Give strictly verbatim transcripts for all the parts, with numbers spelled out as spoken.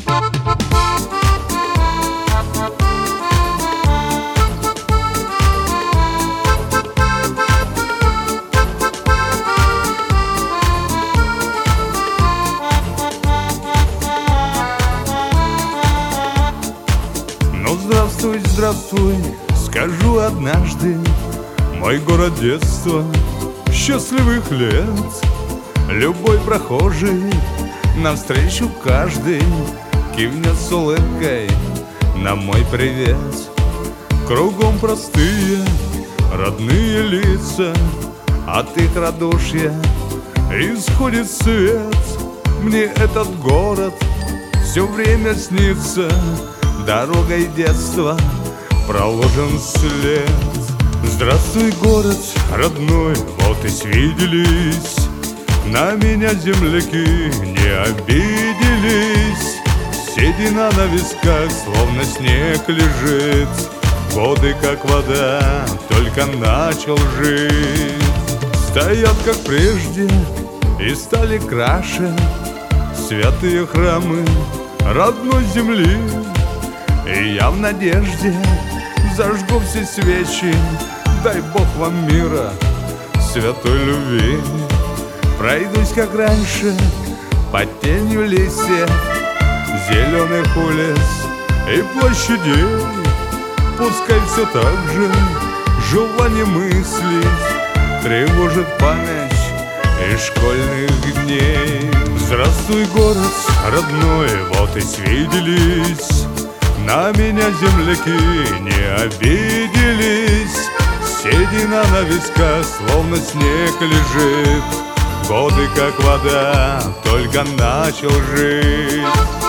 Ну здравствуй, здравствуй, скажу однажды, мой город детства, счастливых лет. Любой прохожий, навстречу каждый кивнет с улыбкой на мой привет. Кругом простые, родные лица, от их радушья исходит свет. Мне этот город все время снится, дорогой детства проложен след. Здравствуй, город родной, вот и свиделись, на меня земляки не обиделись. Седина на висках, словно снег лежит, годы как вода, только начал жить. Стоят как прежде и стали краше святые храмы родной земли. И я в надежде зажгу все свечи, дай Бог вам мира, святой любви. Пройдусь, как раньше, под тенью листьев, зеленых улиц и площадей. Пускай все так же желание мыслить тревожит память и школьных дней. Здравствуй, город родной, вот и свиделись, на меня земляки не обиделись. Седина на висках, словно снег лежит, годы как вода, только начал жить.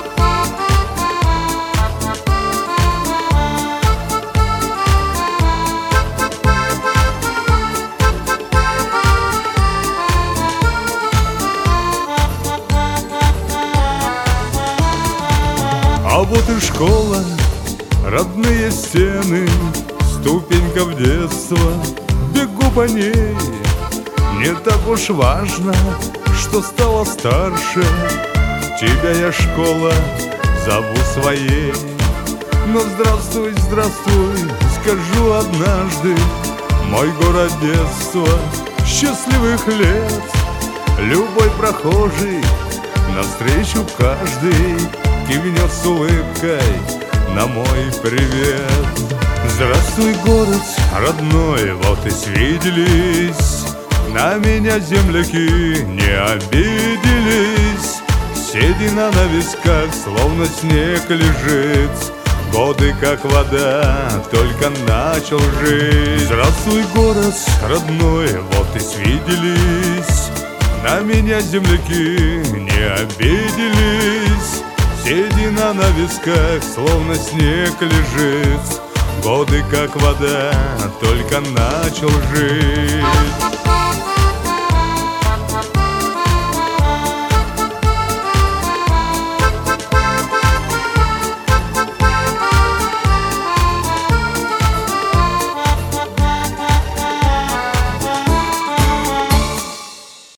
А вот и школа, родные стены, ступенька в детство, бегу по ней. Не так уж важно, что стала старше, тебя я, школа, зову своей. Но здравствуй, здравствуй, скажу однажды, мой город детства, счастливых лет. Любой прохожий, навстречу каждый кивнет с улыбкой на мой привет. Здравствуй, город родной, вот и свиделись, на меня земляки не обиделись. Седина на висках, словно снег лежит, годы как вода, только начал жить. Здравствуй, город родной, вот и свиделись, на меня земляки не обиделись. Седина на висках, словно снег лежит, годы как вода, только начал жить.